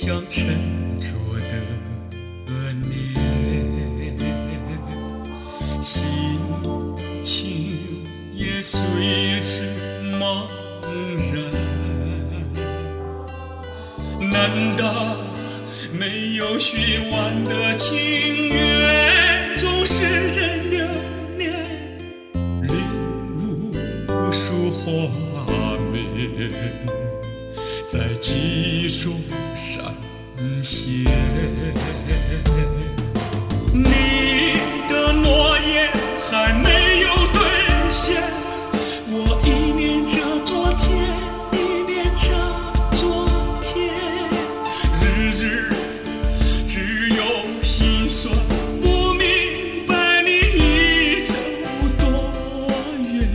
像沉着的念，心情也随之茫然。难道没有学完的情缘，总是人流年，领无数画面在记忆中闪现。你的诺言还没有兑现，我一念着昨天，一念着昨天，日日只有心酸，不明白你已走多远。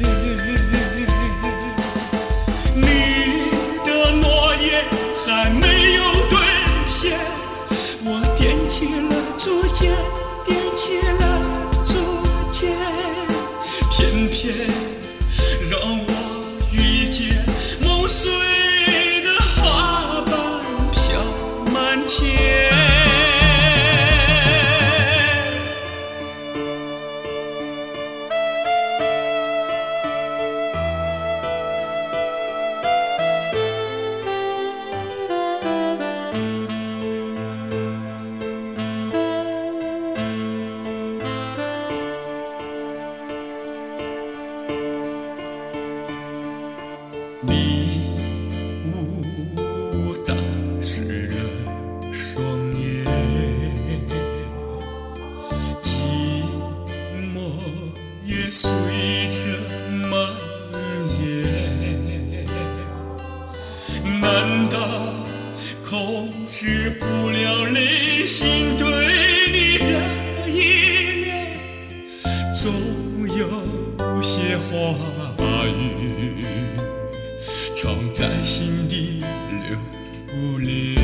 你的诺言还没有兑现，我踮起了足尖，踮起了足尖，偏偏让我遇见梦碎的花瓣飘满天。你当时的双眼，寂寞也随着蔓延。难道控制不了内心对你的依恋？总有些话语藏在心底流连。